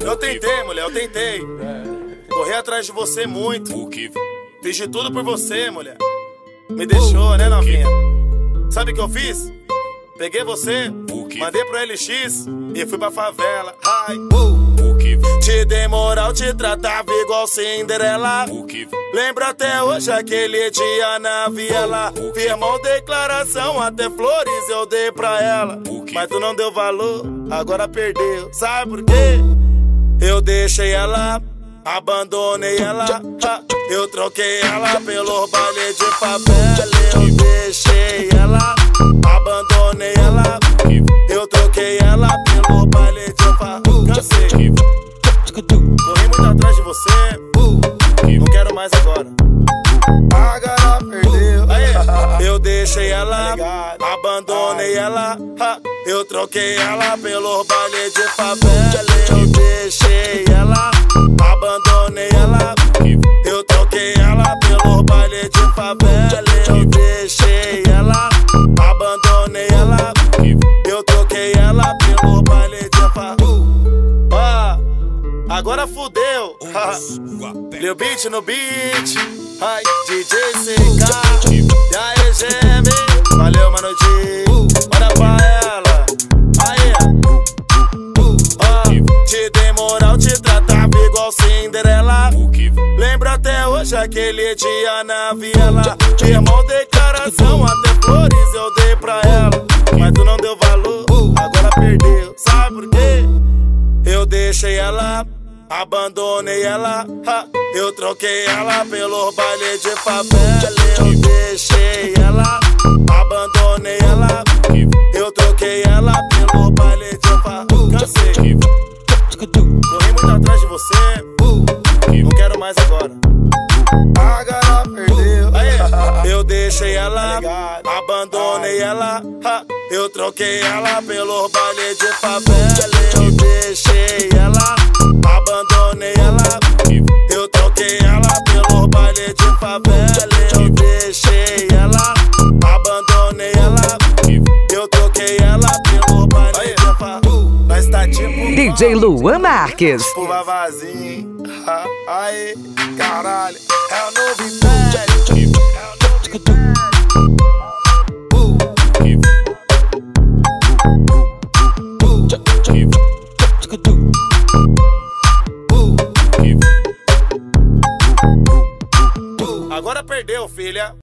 Eu tentei, mulher, eu tentei. Corri atrás de você muito. Fiz de tudo por você, mulher. Me deixou, né, novinha? Sabe o que eu fiz? Peguei você, mandei pro LX e fui pra favela. Ai. Te dei moral, te tratava igual Cinderela. Lembro até hoje aquele dia na viela. Firmou declaração, até flores eu dei pra ela. Mas tu não deu valor, agora perdeu. Sabe por quê? Eu deixei ela, abandonei ela. Eu troquei ela pelo baile de favela. Eu deixei ela, abandonei ela. Eu troquei ela pelo baile de favela. Cansei, corri muito atrás de você. Não quero mais agora. Agora perdeu. Eu deixei ela, abandonei ela. Eu troquei ela pelo baile de favela. Eu deixei ela, abandonei ela. Eu troquei ela pelo baile de favela. Eu deixei ela, abandonei ela. Eu troquei ela pelo baile de favela. Agora fudeu. Lil Beat no beat. Ai, DJ CK. E aí, GM. Valeu, mano G. Olha pra ela. Aí. Te dei moral, te tratava igual Cinderela. Lembro até hoje aquele dia na viela. Firmou declaração, até flores eu dei pra ela. Mas tu não deu valor, agora perdeu. Sabe por quê? Eu deixei ela, abandonei ela. Eu troquei ela pelo baile de favela. Eu deixei ela, abandonei ela. Eu troquei ela pelo baile de favela. Cansei, corri muito atrás de você. Não quero mais agora. Agora perdeu. Eu deixei ela, abandonei ela. Eu troquei ela pelo baile de favela. Eu deixei ela, abandonei ela. Eu troquei ela pelo baile de favela. Eu deixei ela, abandonei ela. Eu troquei ela pelo baile de favela. Nós tá tipo DJ Luan Marques. tipo vavazinho. Aí, caralho, é o novidade. Agora perdeu, filha.